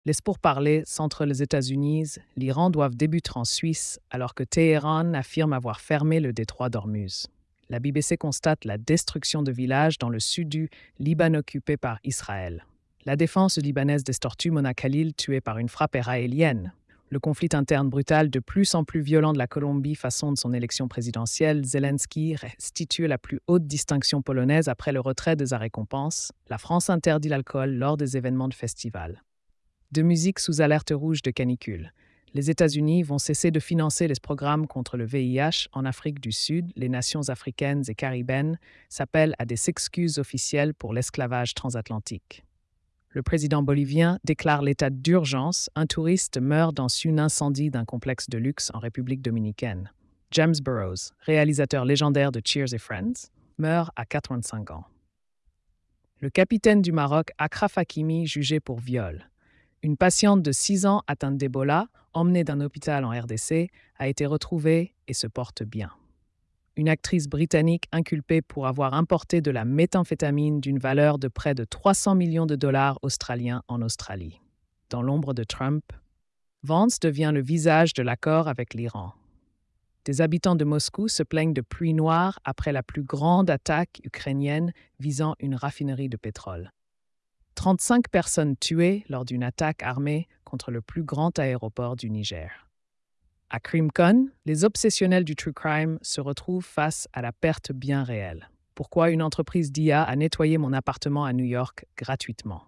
Les pourparlers entre les États-Unis, l'Iran doivent débuter en Suisse alors que Téhéran affirme avoir fermé le détroit d'Ormuz. La BBC constate la destruction de villages dans le sud du Liban occupé par Israël. La défense libanaise des tortues Mona Khalil tuée par une frappe aérienne. Le conflit interne brutal de plus en plus violent de la Colombie façonne son élection présidentielle. Zelensky restitue la plus haute distinction polonaise après le retrait de sa récompense. La France interdit l'alcool lors des événements de festival. De musique sous alerte rouge de canicule. Les États-Unis vont cesser de financer les programmes contre le VIH en Afrique du Sud. Les nations africaines et caribéennes s'appellent à des excuses officielles pour l'esclavage transatlantique. Le président bolivien déclare l'état d'urgence. Un touriste meurt dans un incendie d'un complexe de luxe en République dominicaine. James Burrows, réalisateur légendaire de Cheers et Friends, meurt à 85 ans. Le capitaine du Maroc, Achraf Hakimi, jugé pour viol. Une patiente de 6 ans atteinte d'Ebola, emmenée d'un hôpital en RDC, a été retrouvée et se porte bien. Une actrice britannique inculpée pour avoir importé de la méthamphétamine d'une valeur de près de 300 millions de dollars australiens en Australie. Dans l'ombre de Trump, Vance devient le visage de l'accord avec l'Iran. Des habitants de Moscou se plaignent de pluie noire après la plus grande attaque ukrainienne visant une raffinerie de pétrole. 35 personnes tuées lors d'une attaque armée contre le plus grand aéroport du Niger. À CrimeCon, les obsessionnels du true crime se retrouvent face à la perte bien réelle. Pourquoi une entreprise d'IA a nettoyé mon appartement à New York gratuitement?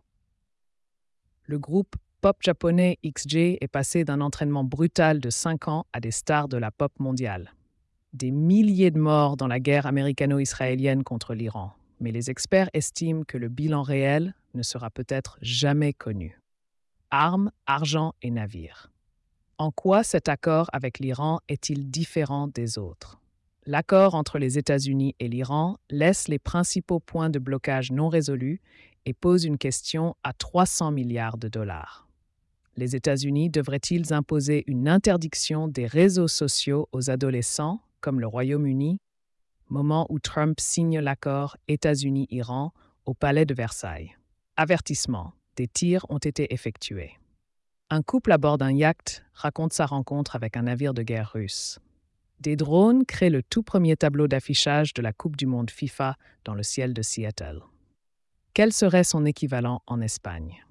Le groupe pop japonais XJ est passé d'un entraînement brutal de 5 ans à des stars de la pop mondiale. Des milliers de morts dans la guerre américano-israélienne contre l'Iran. Mais les experts estiment que le bilan réel ne sera peut-être jamais connu. Armes, argent et navires. En quoi cet accord avec l'Iran est-il différent des autres? L'accord entre les États-Unis et l'Iran laisse les principaux points de blocage non résolus et pose une question à 300 milliards de dollars. Les États-Unis devraient-ils imposer une interdiction des réseaux sociaux aux adolescents, comme le Royaume-Uni, moment où Trump signe l'accord États-Unis-Iran au palais de Versailles? Avertissement, des tirs ont été effectués. Un couple à bord d'un yacht raconte sa rencontre avec un navire de guerre russe. Des drones créent le tout premier tableau d'affichage de la Coupe du monde FIFA dans le ciel de Seattle. Quel serait son équivalent en Espagne?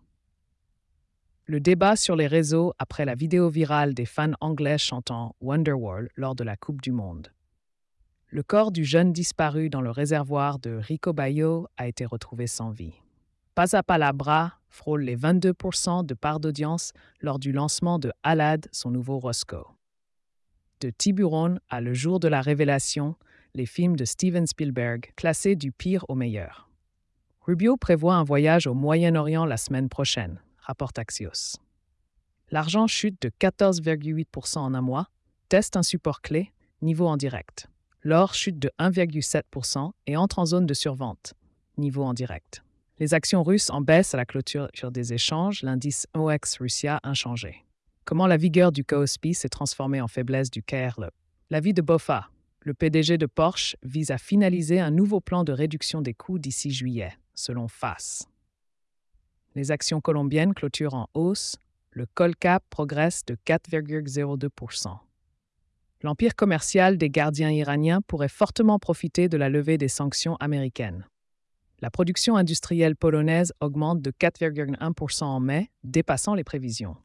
Le débat sur les réseaux après la vidéo virale des fans anglais chantant Wonderwall lors de la Coupe du monde. Le corps du jeune disparu dans le réservoir de Rico Bayo a été retrouvé sans vie. Pasapalabra frôle les 22% de part d'audience lors du lancement de Alad, son nouveau Roscoe. De Tiburon à Le jour de la révélation, les films de Steven Spielberg classés du pire au meilleur. Rubio prévoit un voyage au Moyen-Orient la semaine prochaine, rapporte Axios. L'argent chute de 14,8% en un mois, teste un support clé, niveau en direct. L'or chute de 1,7% et entre en zone de survente, niveau en direct. Les actions russes en baisse à la clôture des échanges, l'indice OX Russia inchangé. Comment la vigueur du KOSPI s'est transformée en faiblesse du KRL. L'avis de BOFA. Le PDG de Porsche vise à finaliser un nouveau plan de réduction des coûts d'ici juillet, selon FAS. Les actions colombiennes clôturent en hausse. Le Colcap progresse de 4,02%. L'empire commercial des gardiens iraniens pourrait fortement profiter de la levée des sanctions américaines. La production industrielle polonaise augmente de 4,1% en mai, dépassant les prévisions.